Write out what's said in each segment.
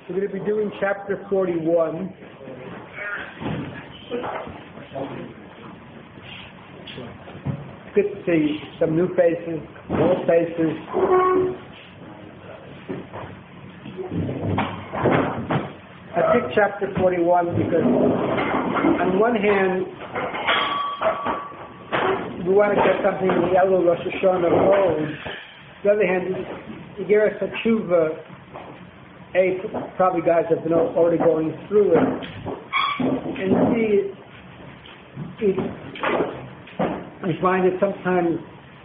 We're going to be doing chapter 41. It's good to see some new faces, old faces. I picked chapter 41 because on one hand, we want to get something in the Elul Rosh Hashanah mode. On the other hand, Igeres HaTshuva, probably guys have been already going through it. And we find that sometimes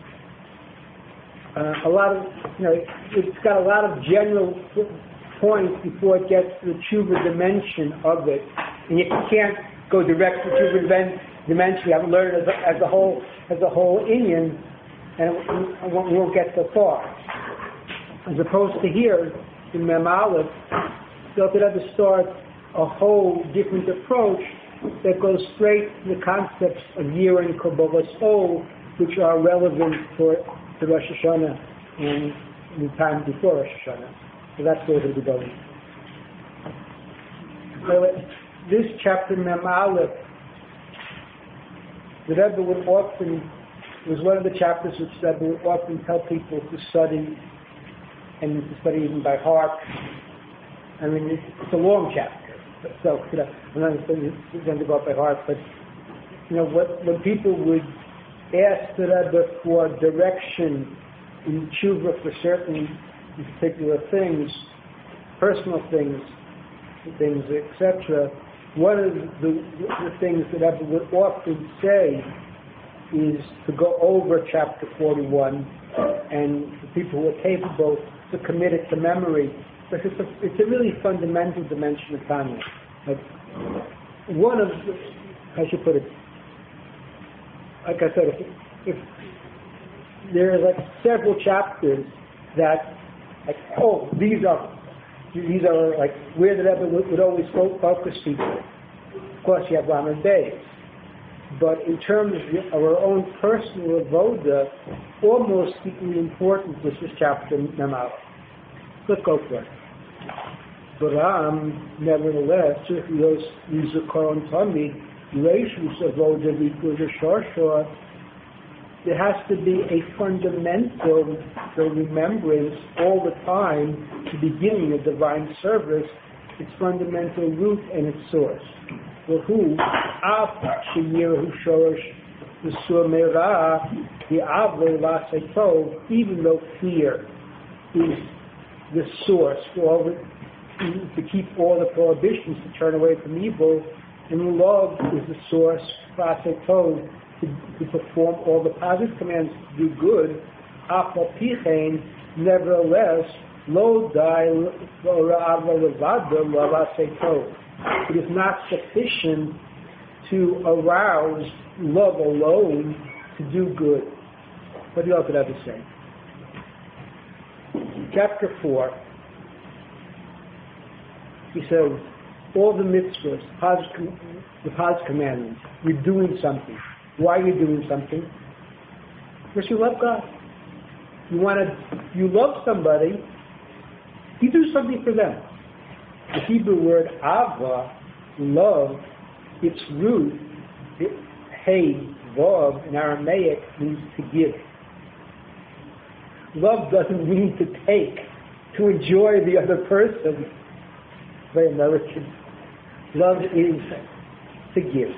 a lot of, it's got a lot of general points before it gets to the tshuva dimension of it. And you can't go direct to tshuva dimension. You have to learn it as a whole Inyan, and we won't get so far. As opposed to here, in Mem Aleph, so that to start a whole different approach that goes straight to the concepts of Year and Kabbalas Ol, which are relevant to Rosh Hashanah and the time before Rosh Hashanah. So that's where we'll be going. So this chapter, Mem Aleph, the Rebbe would often, it was one of the chapters which the Rebbe would often tell people to study, and to study even by heart. I mean, it's a long chapter, so I'm not going to go up by heart. But when people would ask the Rebbe for direction in tshuva for certain particular things, personal things, etc., one of the things that Rebbe would often say is to go over chapter 41, and the people who are capable to commit it to memory, because it's a really fundamental dimension of Tanya. Like I should put it, like I said, if there are like several chapters that, these are like where the Rebbe would always focus people. Of course, you have Lamed Beis, but in terms of our own personal avoda, almost equally important was this chapter, Mem Aleph. Let's go for it. But nevertheless, there has to be a fundamental remembrance all the time, the beginning of divine service, its fundamental root and its source. Even though fear is the source to keep all the prohibitions to turn away from evil, and love is the source to perform all the positive commands to do good. Nevertheless, it is not sufficient to arouse love alone to do good. What do you have to say? Chapter 4, he says, all the mitzvahs, the positive commandments, you're doing something. Why are you doing something? Because you love God. You love somebody, you do something for them. The Hebrew word ava, love, its root, hey, vav, in Aramaic, means to give. Love doesn't mean to take, to enjoy the other person. Very American. Love is to give.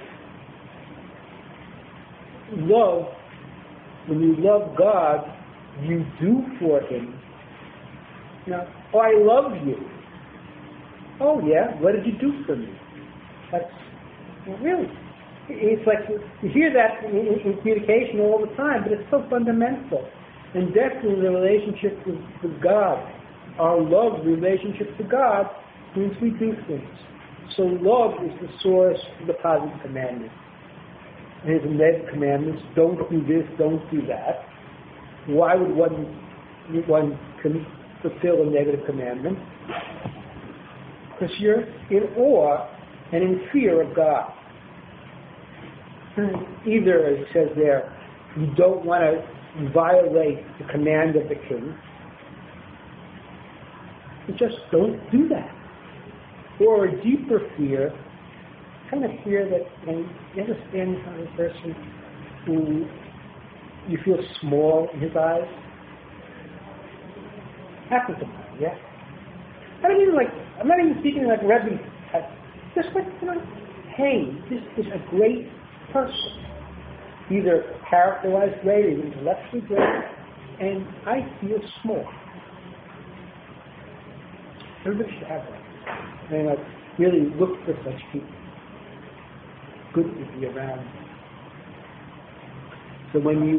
Love, when you love God, you do for Him. I love you. Oh yeah, what did you do for me? That's really. It's like you hear that in communication all the time, but it's so fundamental. And definitely the relationship with God, our love relationship to God, means we do things. So love is the source of the positive commandments. And there's the negative commandments, don't do this, don't do that. Why would one fulfill a negative commandment? Because you're in awe and in fear of God. Either, as it says there, you don't want to violate the command of the king, you just don't do that. or a deeper fear, kind of fear that you understand kind of person who you feel small in his eyes. Happens to me, yeah. I'm not even speaking like Rebbe. Just like, hey, this is a great person. Either character-wise great or intellectually great, and I feel small. Everybody should have that. And really look for such people. Good to be around. So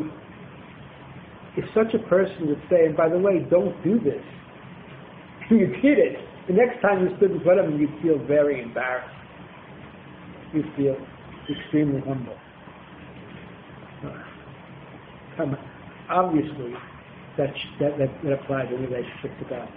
if such a person would say, and by the way, don't do this, and you did it, the next time you stood in front of him, you'd feel very embarrassed. You'd feel extremely humble. Obviously, that applies in relationship to God.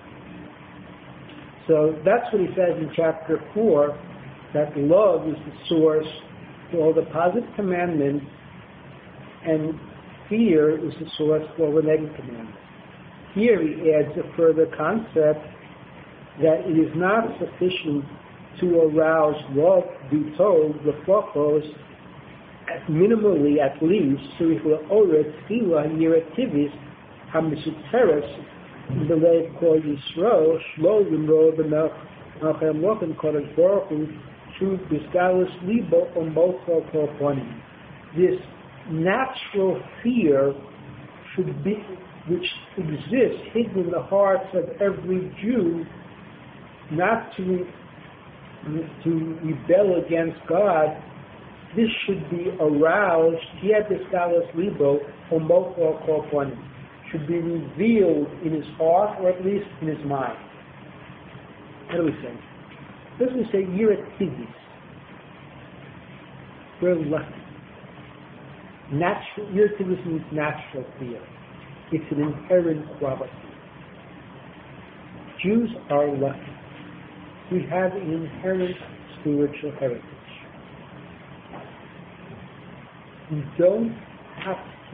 So that's what he says in chapter 4, that love is the source for all the positive commandments, and fear is the source for all the negative commandments. Here he adds a further concept that it is not sufficient to arouse love, be told, the focus, minimally at least, Surich La'oret, Tfila, Yeretivis, Hamisuteres, the way called Yisro, Shlo, Yimro, the Melchem Lochen, Kodesh Baruch Hu, Shu, Bisgalus, Libo, Ombocho, Korponim. This natural fear should be, which exists hidden in the hearts of every Jew, not to rebel against God. This should be aroused, should be revealed in his heart, or at least in his mind. What do we say? Doesn't we say Yeretivis? We're lucky. Yeretivis means natural fear. It's an inherent quality. Jews are lucky. We have an inherent spiritual heritage. We don't have to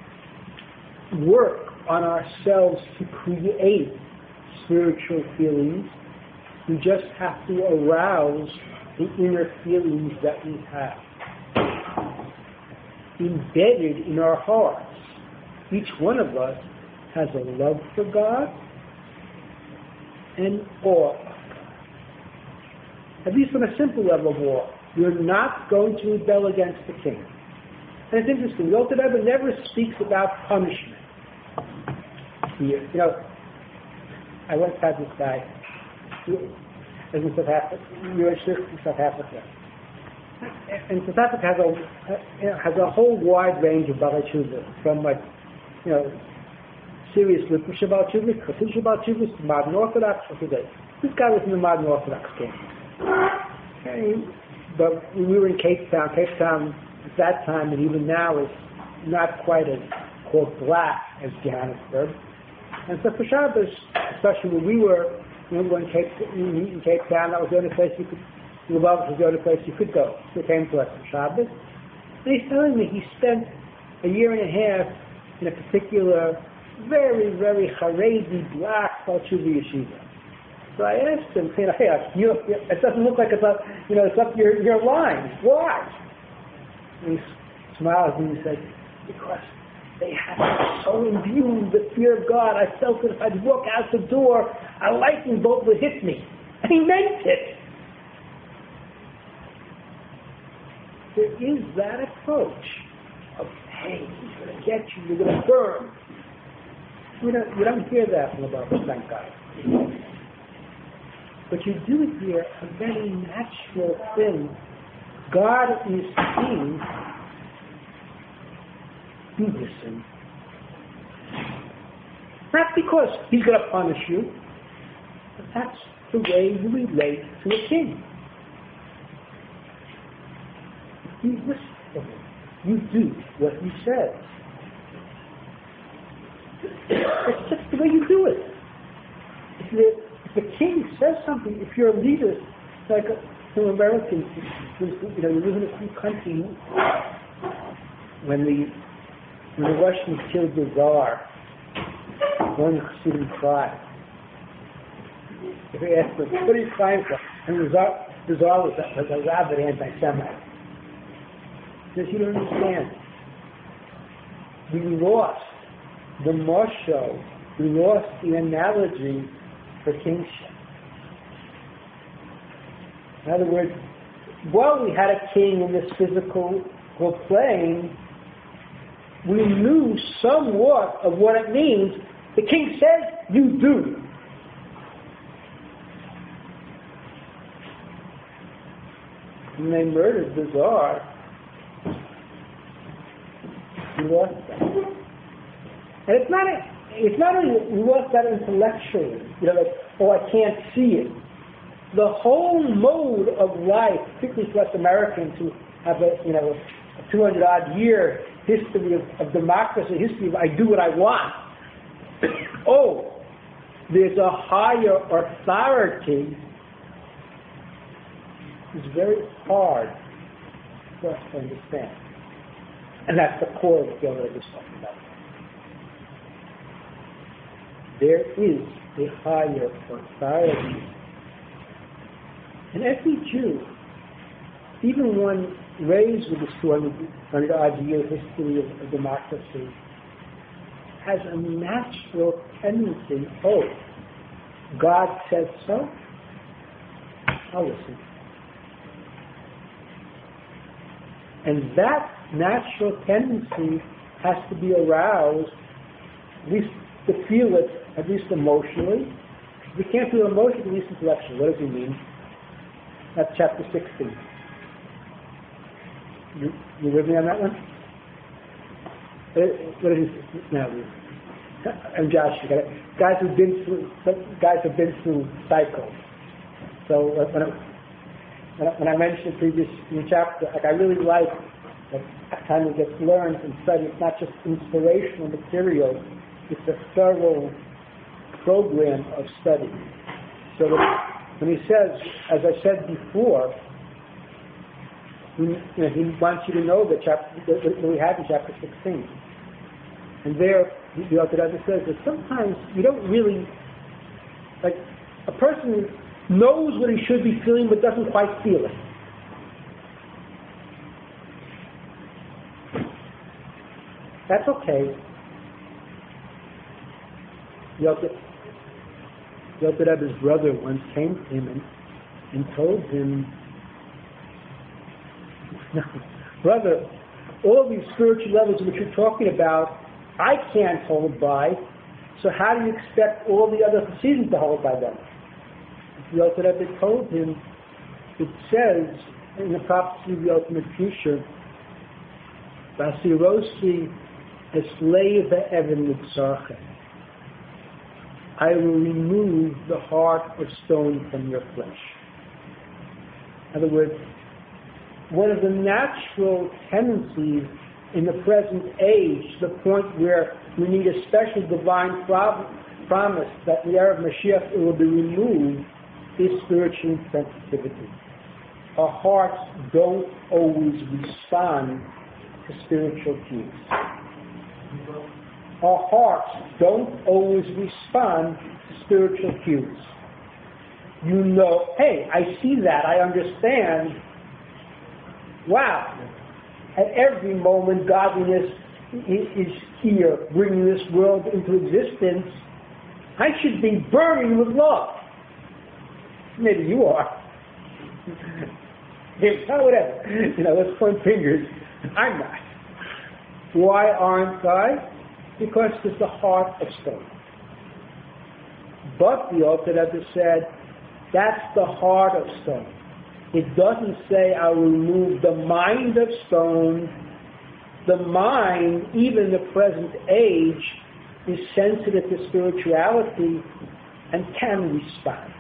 work on ourselves to create spiritual feelings. We just have to arouse the inner feelings that we have. Embedded in our hearts, each one of us has a love for God and awe of God. At least on a simple level of awe. You're not going to rebel against the king. And it's interesting, the Alter Rebbe never speaks about punishment here. I once had this guy in South Africa, in South Africa. And South Africa has a whole wide range of Balei Tshuva, from serious Litvish Balei Tshuva, Chassidish Balei Tshuva, to modern Orthodox. This guy was in the modern Orthodox camp. Okay. But we were in Cape Town. Cape Town at that time, and even now, is not quite as called black as Johannesburg. And so for Shabbos, especially when we were in Cape Town, that was the only place you could. Lubavitch was the only place you could go. So he came to us on Shabbos. And he's telling me he spent a year and a half in a particular very, very Haredi black Balei Tshuva yeshiva. So I asked him, hey, it doesn't look like it's up, it's up your line. Why? And he smiled and he said, because they had so imbued the fear of God, I felt that if I'd walk out the door, a lightning bolt would hit me. And he meant it. There is that approach of, hey, he's going to get you, you're going to burn. You don't hear that from above, thank God. But you do hear a very natural thing. God is king. Do listen. Not because he's going to punish you, but that's the way you relate to a king. You listen to him. You do what he says. It's just the way you do it. If the king says something, if you're a leader, like some Americans, you live in a free country. When the Russians killed the Tsar, one Chassidim cried. If we ask them, what are you crying for? And Bizarre was a rabid anti-Semite. He says, you don't understand. We lost the mashal, we lost the analogy for kingship. In other words, while we had a king in this physical plane, we knew somewhat of what it means. The king says, you do. When they murdered the Tsar, we lost that. And it's not only we lost that intellectually, like, oh, I can't see it. The whole mode of life, particularly for us Americans who have a 200-odd year history of democracy, history of I do what I want. Oh, there's a higher authority. It's very hard for us to understand. And that's the core of what the other is talking about. There is a higher authority. And every Jew, even one raised with this 200-odd year history of democracy, has a natural tendency, oh, God said so, I'll listen. And that natural tendency has to be aroused, at least to feel it, at least emotionally. If we can't feel emotionally, at least intellectually. What does he mean? That's chapter 16. You with me on that one? What is it now? I'm Josh. Guys have been through cycles. So when I mentioned the previous chapter, I really like the time it gets learned and studied. It's not just inspirational material; it's a thorough program of study. So when he says, as I said before, he wants you to know the chapter that we had in chapter 16. And there, the Alter Rebbe says that sometimes you don't really, like, a person knows what he should be feeling but doesn't quite feel it. That's okay. The Alter Rebbe's brother once came to him and told him, brother, all these spiritual levels which you're talking about, I can't hold by, so how do you expect all the other seasons to hold by them? The Alter Rebbe told him, it says in the prophecy of the ultimate future, Vasirosi eslei ve'even mitzarchem, I will remove the heart of stone from your flesh. In other words, one of the natural tendencies in the present age, the point where we need a special divine promise that in the era of Mashiach it will be removed, is spiritual sensitivity. Our hearts don't always respond to spiritual cues. Our hearts don't always respond to spiritual cues. You know, hey, I see that, I understand. Wow. At every moment, godliness is here, bringing this world into existence. I should be burning with love. Maybe you are. Whatever. Let's point fingers. I'm not. Why aren't I? Because there's the heart of stone. But the Alter Rebbe said, that's the heart of stone. It doesn't say I will remove the mind of stone. The mind, even in the present age, is sensitive to spirituality and can respond.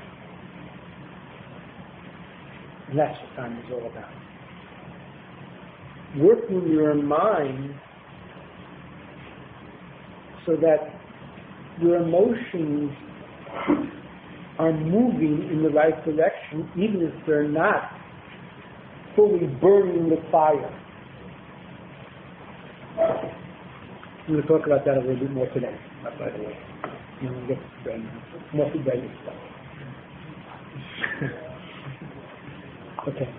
And that's what time is all about. Working your mind so that your emotions are moving in the right direction, even if they're not fully burning with fire. I'm going to talk about that a little bit more today, by the way. We'll get to more brain stuff. Okay.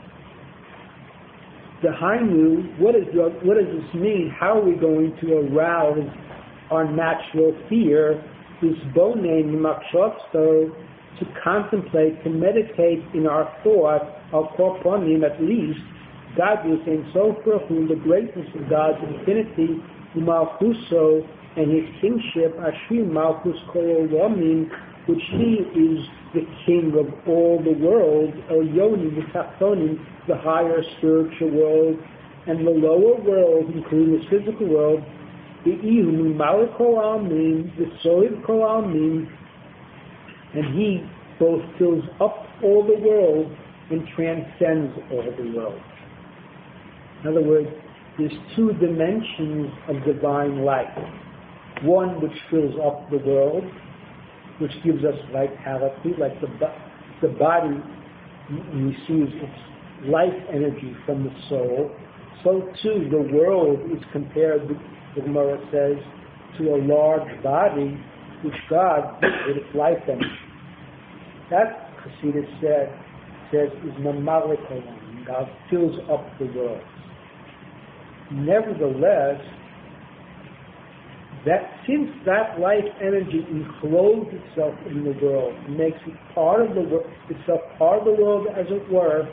The Hainu, what does this mean? How are we going to arouse our natural fear, this bonen makshofto, to contemplate, to meditate in our thought, our korponim at least, Godless and so forth, the greatness of God's infinity, Malchuso, and his kingship, Ashri Malchus Kol Olamim, which he is the king of all the world, El Yoni, the Tachtonim, the higher spiritual world, and the lower world, including this physical world, the Ihu, Malik Kol Almin, the Soid Kol Almin, and he both fills up all the world and transcends all the world. In other words, there's two dimensions of divine life. One which fills up the world, which gives us vitality, like the body receives its life energy from the soul. So too the world is compared, the Gemara says, to a large body which God gives with its life energy. That, Chassidus says is Mamalik Olam. God fills up the world. Nevertheless, that since that life energy encloses itself in the world, makes it part of the world, itself part of the world, as it were,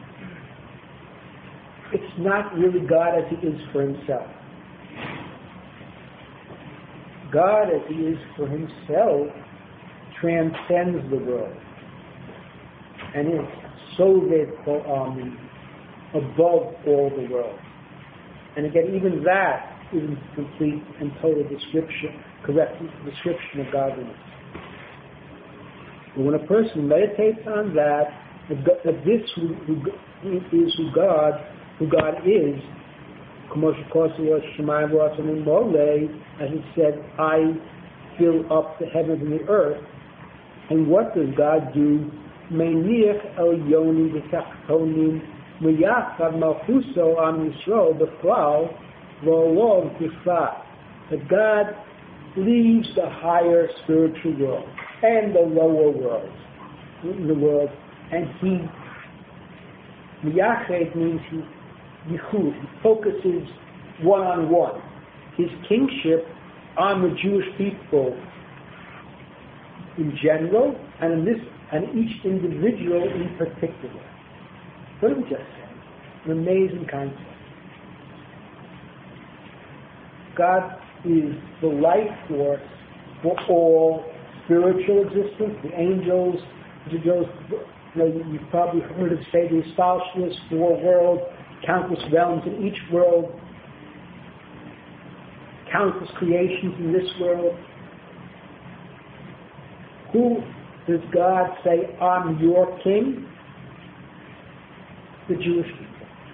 it's not really God as he is for himself. God as he is for himself transcends the world and is Soved Kol Almin, above all the world. And again, even that isn't complete and total correct description of godliness. But when a person meditates on that this is who God is, as it said, I fill up the heavens and the earth. And what does God do? Meiniach el yoni v'tachtonim v'yachad malchuso am Yisrael b'chlal v'olov b'frat. That God leaves the higher spiritual world and the lower world in the world, and he miyached means he focuses one-on-one his kingship on the Jewish people in general, and each individual in particular. What did we just say? An amazing concept. God is the life force for all spiritual existence, the angels, you've probably heard of say the Spouseless, 4 worlds, countless realms in each world, countless creations in this world. Who does God say, I'm your king? The Jewish people.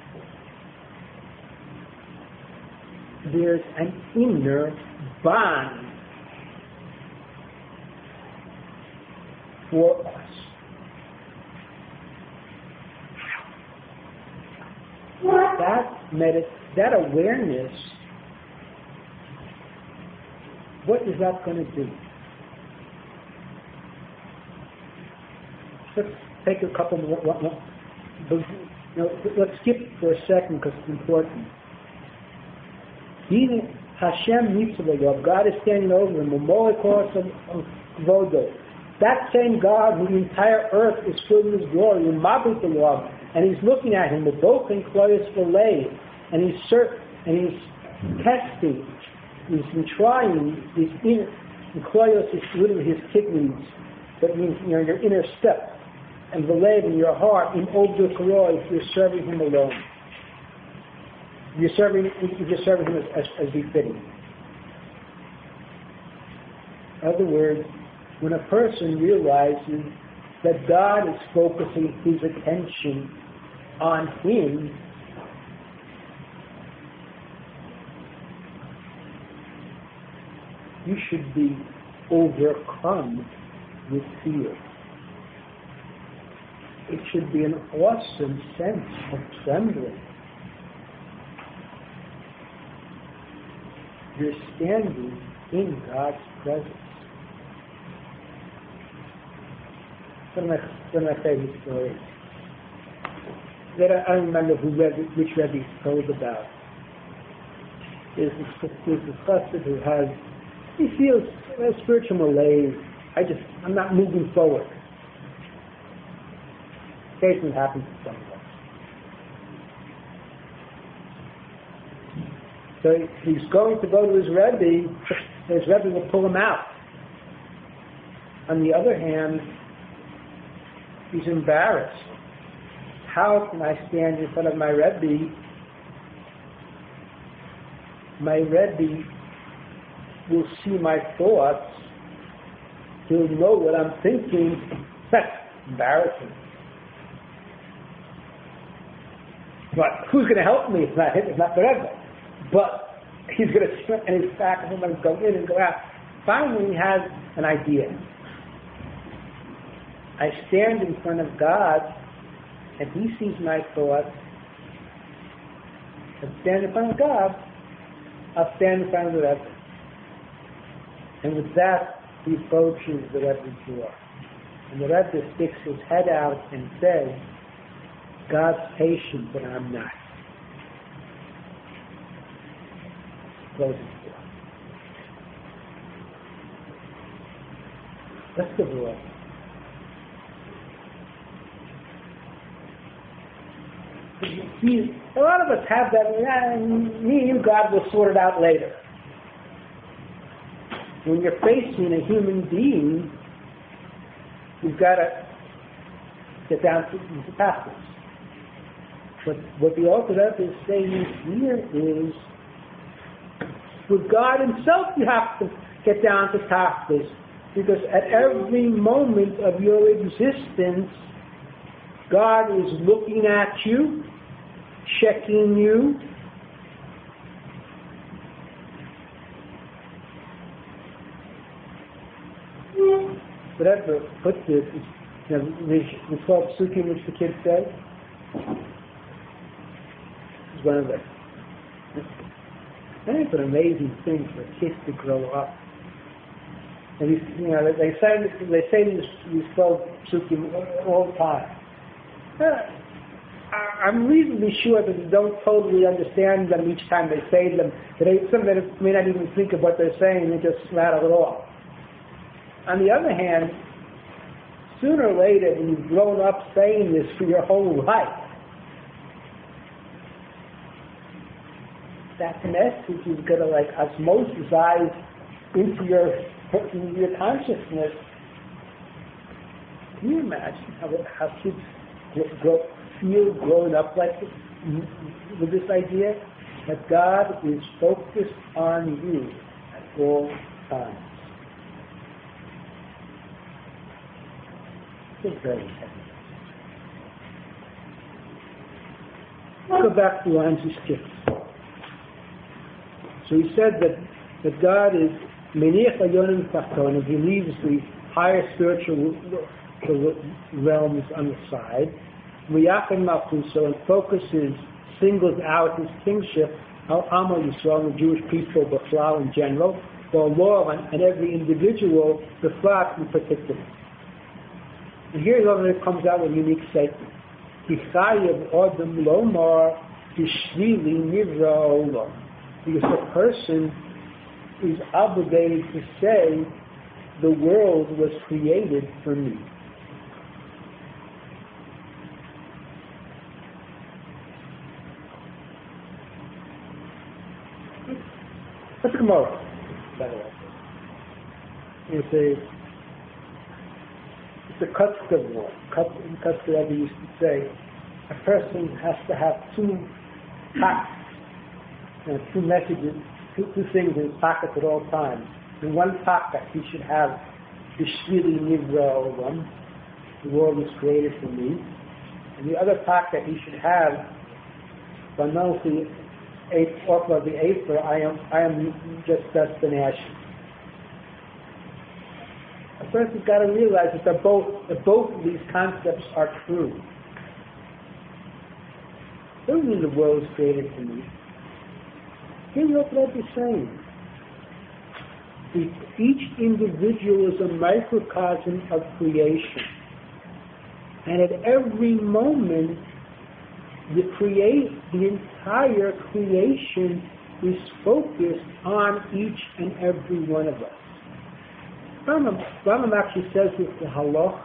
There's an inner bond for us. That awareness, what is that going to do? Let's take a couple more. Let's skip for a second because it's important. Hashem Mitzvah, God is standing over him, of Vodo. That same God who the entire earth is filled with his glory, and he's looking at him with both in Kloyos V'Lei, and he's testing, he's trying, his inner, and Kloyos is literally his kidneys, that means your inner step, and V'Lei in your heart, in Obdu Koroi, if you're serving him alone. You're serving him as befitting. In other words, when a person realizes that God is focusing his attention on him, you should be overcome with fear. It should be an awesome sense of trembling. You're standing in God's presence. one of my favorite stories. That I don't remember which Rebbe it's told about. There's this chassid who he feels a spiritual malaise. I'm not moving forward. Occasionally happens to some of us. So he's going to go to his Rebbe. His Rebbe will pull him out. On the other hand, he's embarrassed. How can I stand in front of my Rebbe? My Rebbe will see my thoughts. He'll know what I'm thinking. That's embarrassing. But who's going to help me? It's not him. It's not the Rebbe. But he's going to sit in his back and he'll go in and go out. Finally, he has an idea. I stand in front of God, and He sees my thoughts. I stand in front of God. I'll stand in front of the Rebbe. And with that, he approaches the Rebbe's door. And the Rebbe sticks his head out and says, God's patient, but I'm not. Closes the door. That's the door. A lot of us have that, me and you, God will sort it out later. When you're facing a human being, you've got to get down to practice. But what the author is saying here is, with God Himself you have to get down to practice, because at every moment of your existence, God is looking at you, checking you. Whatever puts it, the 12 psukim which the kids say, is one of them. I think it's an amazing thing for kids to grow up. And they say these 12 psukim all the time. I'm reasonably sure that they don't totally understand them each time they say them. Some of them may not even think of what they're saying, they just rattle it off. On the other hand, sooner or later, when you've grown up saying this for your whole life, that message is going to osmosize into your consciousness. Can you imagine how kids feel growing up like this, with this idea that God is focused on you at all times? It's very heavy. Let's go back to lines we skipped. So he said that God is Meniach Ayonim Tachtonim. He leaves the higher spiritual realms on the side. Miyachem Malchuso, and focuses, singles out his kingship, Al Amo Yisrael, the Jewish people, B'chlal in general, or law on every individual, B'flat in particular. And here it comes out with a unique statement. Kichayev Odom Lomar Bishvili Nivra Olam. Because the person is obligated to say, the world was created for me. That's a Gemara, by the way. It's a Kutzka one. Kutzka Rebbe used to say, a person has to have two messages, two things in his pocket at all times. In one pocket, he should have Bishvili Nivra Olam, the world was created for me. In the other pocket, he should have Banochi off of the Aper, I am just dust and ashes. A person's got to realize that both of these concepts are true. Doesn't mean the world was created for me. Here's what Rebbe is saying. Each individual is a microcosm of creation. And at every moment, the entire creation is focused on each and every one of us. Rambam actually says this to Halach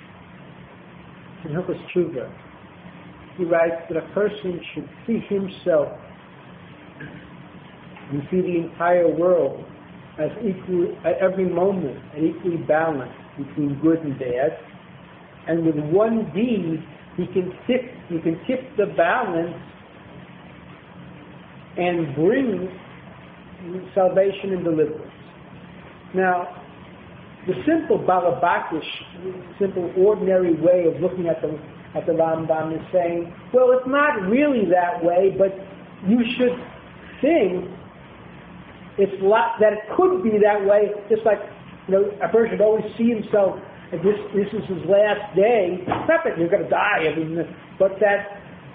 in Hilchos Tshuva. He writes that a person should see himself and see the entire world as equal at every moment, and equally balanced between good and bad. And with one deed, he can tip the balance and bring salvation and deliverance. Now, the simple Balabakish, simple ordinary way of looking at the Rambam is saying, well, it's not really that way, but you should think that it could be that way, just like, a person should always see himself as this is his last day. Not that you're going to die, but that,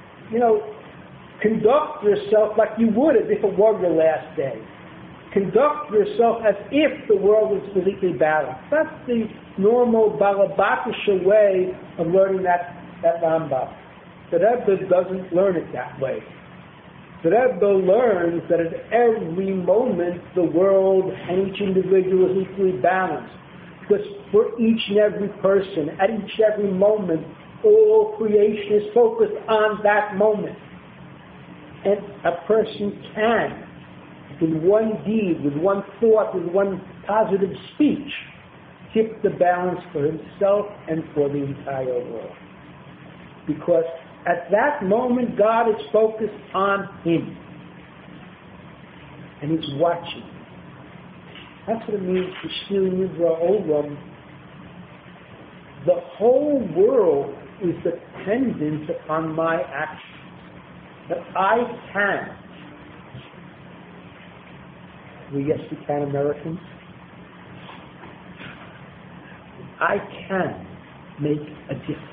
conduct yourself like you would as if it were your last day. Conduct yourself as if the world was completely balanced. That's the normal Balabakisha way of learning that Rambam. The Rebbe doesn't learn it that way. The Rebbe learns that at every moment the world and each individual is equally balanced. Because for each and every person, at each and every moment, all creation is focused on that moment. And a person can, with one deed, with one thought, with one positive speech, tip the balance for himself and for the entire world. Because at that moment, God is focused on him. And he's watching. That's what it means to Shir Nivra Olam. The whole world is dependent upon my action. That I can. Yes, we can, Americans. I can make a difference.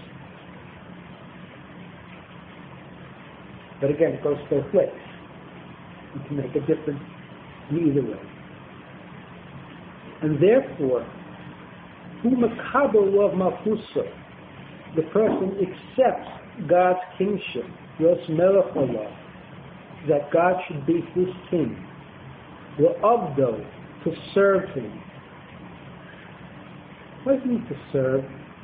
But again, it goes both ways. You can make a difference in either way. And therefore, the person accepts God's kingship, Yos Melech Olam, that God should be his king, V'avdo, to serve him. What does it mean to serve?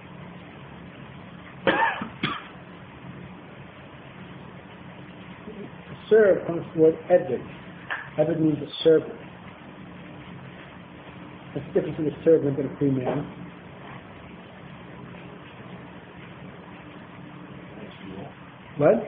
To serve comes from the word Eved. Eved means a servant. That's the difference between a servant and a free man. What?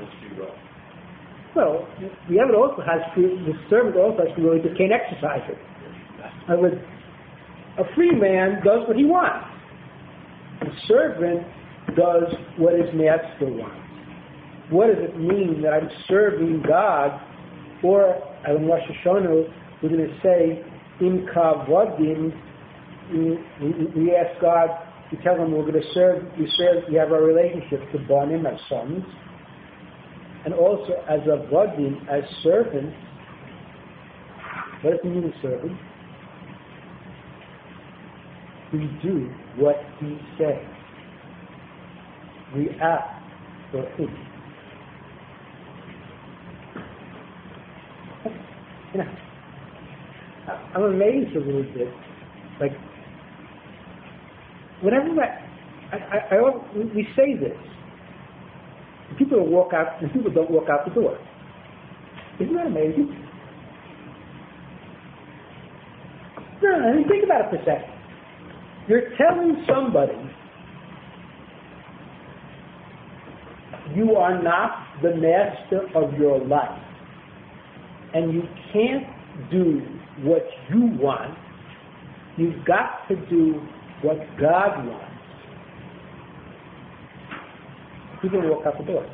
Well, the Eved also has the servant also has free will, he can't exercise it. In other words, a free man does what he wants. A servant does what his master wants. What does it mean that I'm serving God? Or, in Rosh Hashanah, we're going to say, in Kavadim, we ask God, we tell him we're going to serve, we have our relationship to Banim as sons, and also as Avadim, as servants. What does it mean to servant? We do what he says. We act for him. I'm amazed a little bit. Like, whenever we say this, people walk out, and people don't walk out the door. Isn't that amazing? No, I mean, think about it for a second. You're telling somebody you are not the master of your life, and you can't do what you want. You've got to do what God wants. People walk out the door.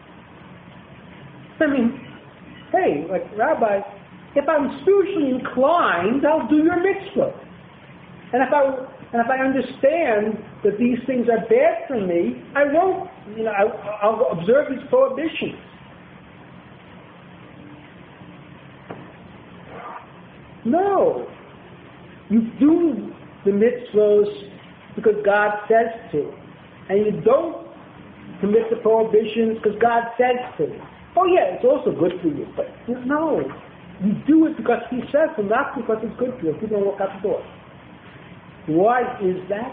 I mean, hey, like Rabbi, if I'm spiritually inclined, I'll do your mitzvah. And if I understand that these things are bad for me, I won't. I'll observe these prohibitions. No. You do the mitzvahs because God says to. and you don't commit the prohibitions because God says to. Oh yeah, it's also good for you, but no, you do it because He says so, not because it's good for you. If you don't walk out the door, why is that?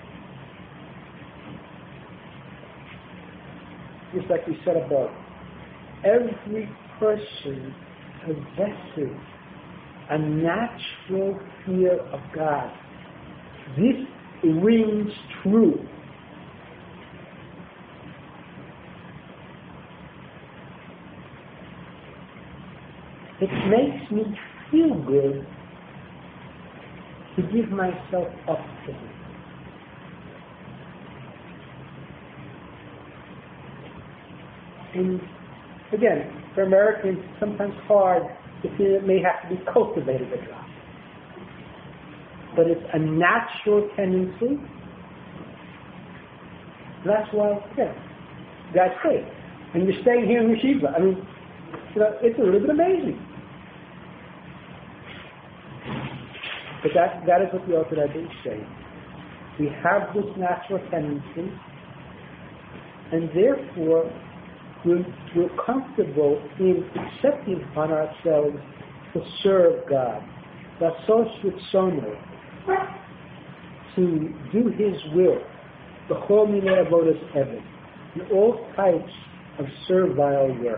Just like we said above, every person possesses a natural fear of God. This rings true. It makes me feel good to give myself up to Him. And again, for Americans, it's sometimes hard to feel it may have to be cultivated a drop. But it's a natural tendency. That's why, again, God's great. And you're staying here in Yeshiva. I mean, it's a little bit amazing. But that is what the Orthodox is saying. We have this natural tendency, and therefore we're comfortable in accepting upon ourselves to serve God, to do His will, the whole minei avodas eved, in all types of servile work.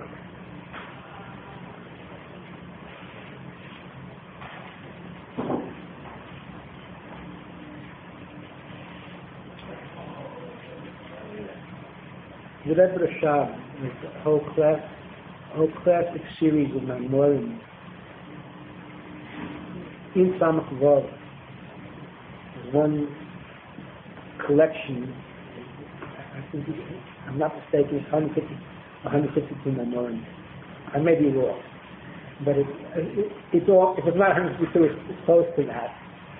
The Rebbe Rashab, a whole classic series of Maimorim in Samach Vav. One collection, I think, if I'm not mistaken, it's 152 Maimorim. I may be wrong, but it's all. If it's not 152, it's close to that.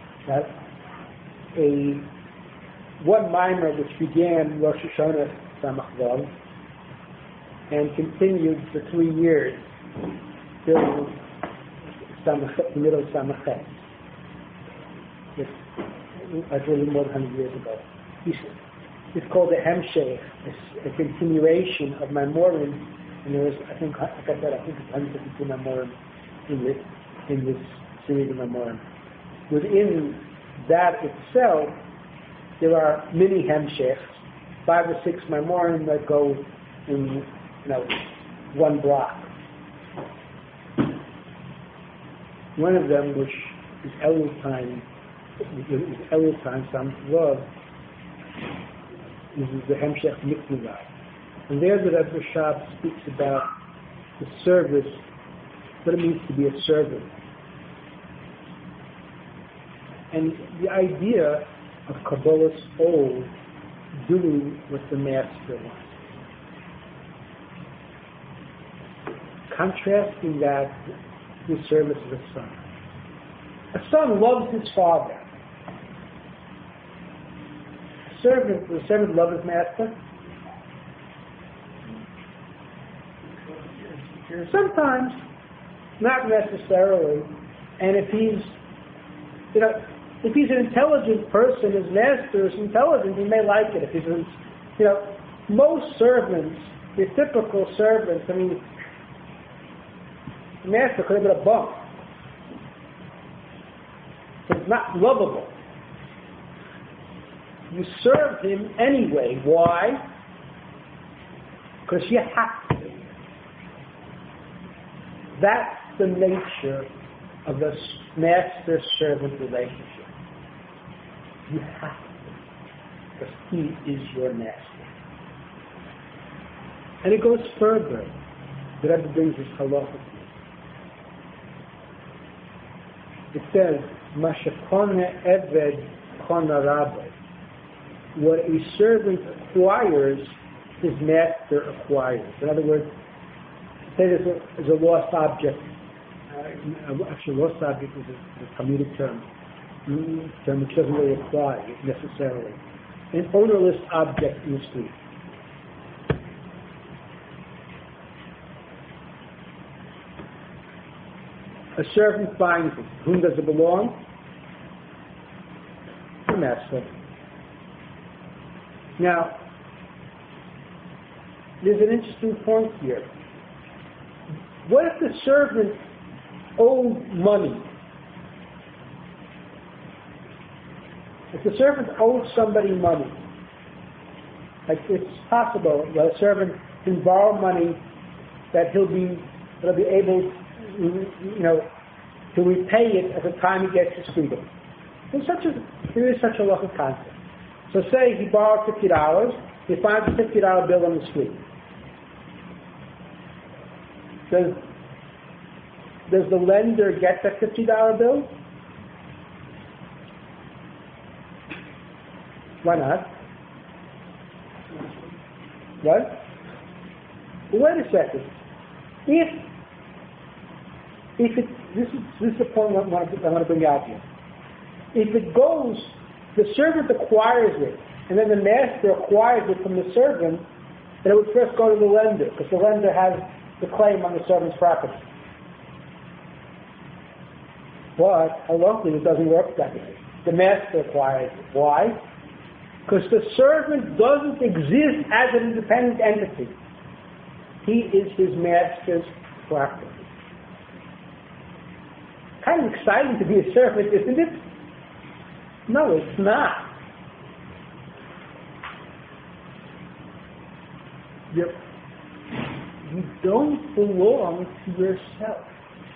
One Maimer which began Rosh Hashanah Samach Vav and continued for 3 years till the middle of Samach Het. That's really more than 100 years ago. It's called the Hemshech, a continuation of Maimorim, and there was, I think, like I said, I think it's 152 Maimorim in this series of Maimorim. Within that itself, there are mini Hemshechs, 5 or 6 Maimorim that go in, one block. One of them, which is Elul time, Samach Vav, is the Hemshech Miknevah. And there the Rebbe Rashab speaks about the service, what it means to be a servant. And the idea of Kabbalah's old doing what the master wants. Contrasting that with the service of a son. A son loves his father. The servant loves his master. Sometimes, not necessarily. And if he's an intelligent person, his master is intelligent, he may like it. If he's most servants, your typical servants, the master could have been a bum. It's not lovable. You serve him anyway. Why? Because you have to. That's the nature of the master-servant relationship. You have to. Because he is your master. And it goes further. The Rebbe brings this halacha. It says, Mashakone Eved Kona Rabbi. What a servant acquires, his master acquires. In other words, say there's a lost object. Actually, lost object is a Talmudic term which doesn't really apply necessarily. An ownerless object in the street. A servant finds it. Whom does it belong? The master. Now, there's an interesting point here. What if the servant owed money? If the servant owes somebody money, like it's possible that a servant can borrow money that he'll be able, to repay it at the time he gets his freedom. There is such a lucky concept. So say he borrowed $50, he finds a $50 bill on the street. Does the lender get that $50 bill? Why not? What? Well, wait a second. This is the point I want to bring out here. If it goes, the servant acquires it, and then the master acquires it from the servant, then it would first go to the lender, because the lender has the claim on the servant's property. But halachically, it doesn't work that way. The master acquires it. Why? Because the servant doesn't exist as an independent entity. He is his master's property. Kind of exciting to be a servant, isn't it? No, it's not. You don't belong to yourself.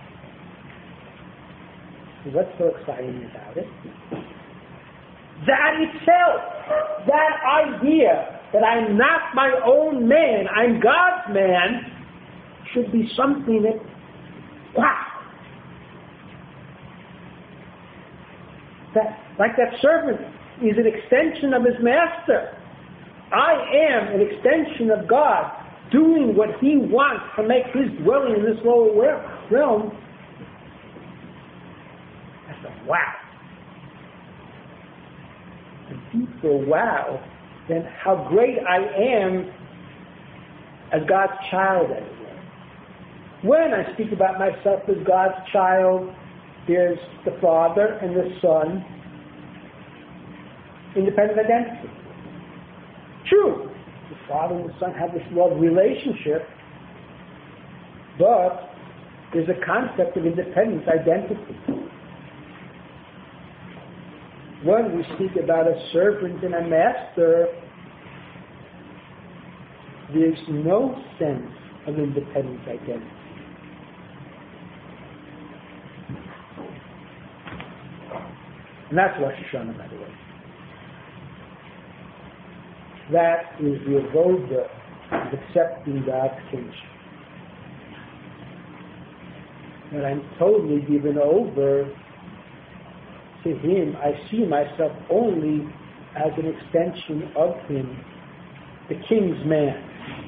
So what's so exciting about it? That itself, that idea that I'm not my own man, I'm God's man, should be something that, wow. Like that servant is an extension of his master. I am an extension of God, doing what he wants to make his dwelling in this lower realm. That's a wow. A deeper wow than how great I am as God's child, as it were. When I speak about myself as God's child, there's the Father and the Son, independent identity. True, the Father and the Son have this love relationship, but there's a concept of independent identity. When we speak about a servant and a master, there's no sense of independent identity. And that's Rosh Hashanah, by the way. That is the avoda of accepting God's kingship. That I'm totally given over to Him. I see myself only as an extension of Him, the King's man.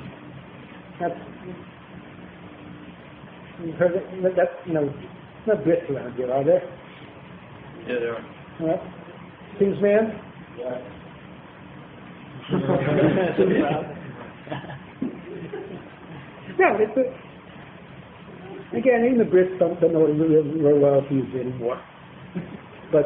You've heard that, no Brits around here, are there? Yeah, there are. What? King's man? Yeah. No, again, even the Brits don't know what royalty is anymore. But,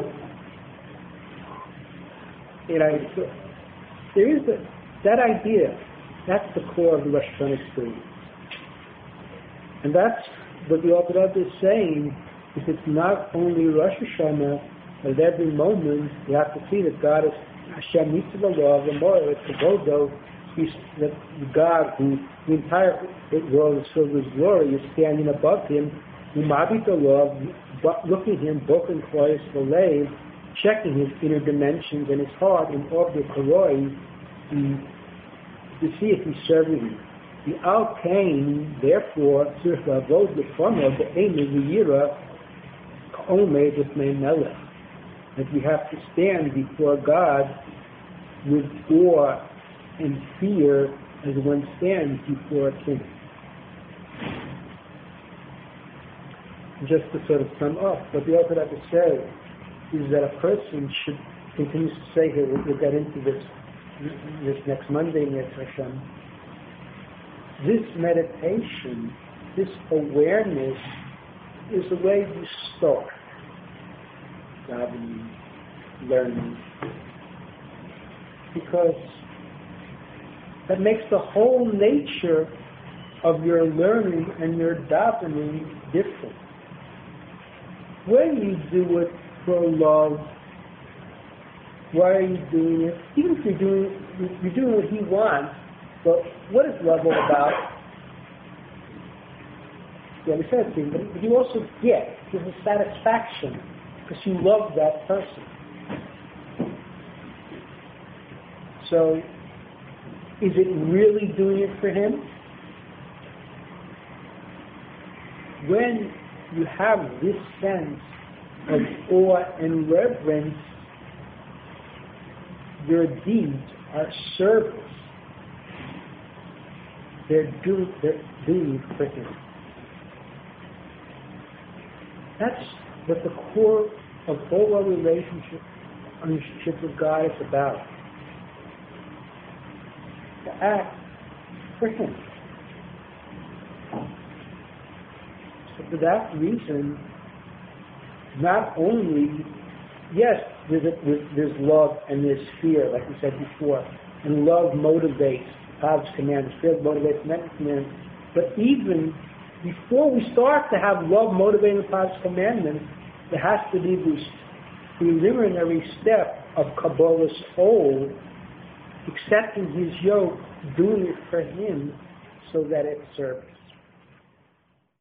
there is that idea, that's the core of the Rosh Hashanah experience. And that's what the Orthodox is saying, if it's not only Rosh Hashanah, but at every moment, you have to see that God is Hashem Mitzvah Law, the Moral, it's the Bodo, that God, who the entire world is filled with glory, is standing above Him, Umabit Allah, looking at Him, Boken Klois Valev, checking His inner dimensions and His heart in order to Koroi, to see if He's serving Him. The Al Kain, therefore, Tzirch Lavod Lefono, the Ein V'yira, K'omei B'fnei Melech. That we have to stand before God with awe and fear as one stands before a king. Just to sort of sum up, what the Orthodox say is that a person should, continues to say here, we'll get into this next Monday, next Hashem. This meditation, this awareness is the way you start davening, learning. Because that makes the whole nature of your learning and your davening different. When you do it for love, why are you doing it? Even if you're doing what he wants, but what is love all about? Yeah, we said it, but you also get a satisfaction because you love that person. So, is it really doing it for him? When you have this sense of awe and reverence, your deeds are service. They're doing it for him. That's what the core of all our relationship with God is about. To act for him. So for that reason, not only, yes, there's love and there's fear, like we said before, and love motivates God's commandments, fear motivates men's commandments, but even before we start to have love motivating God's commandments, there has to be this preliminary step of Kabbalah's whole, accepting his yoke, doing it for him so that it serves